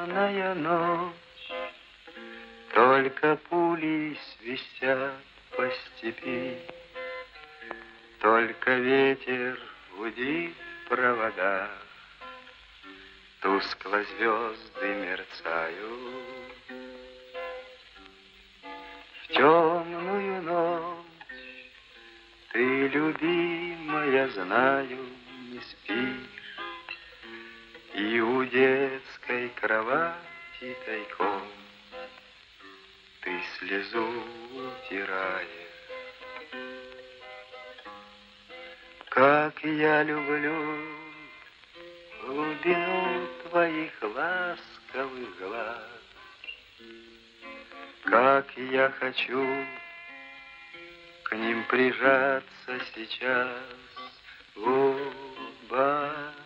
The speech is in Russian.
темная ночь, только пули свистят по степи, только ветер гудит в проводах, тускло звезды мерцают. В темную ночь ты, любимая, знаю, не спишь, и у детской кровати тайком ты слезу утираешь. Как я люблю глубину твоих ласковых глаз, как я хочу к ним прижаться сейчас губами.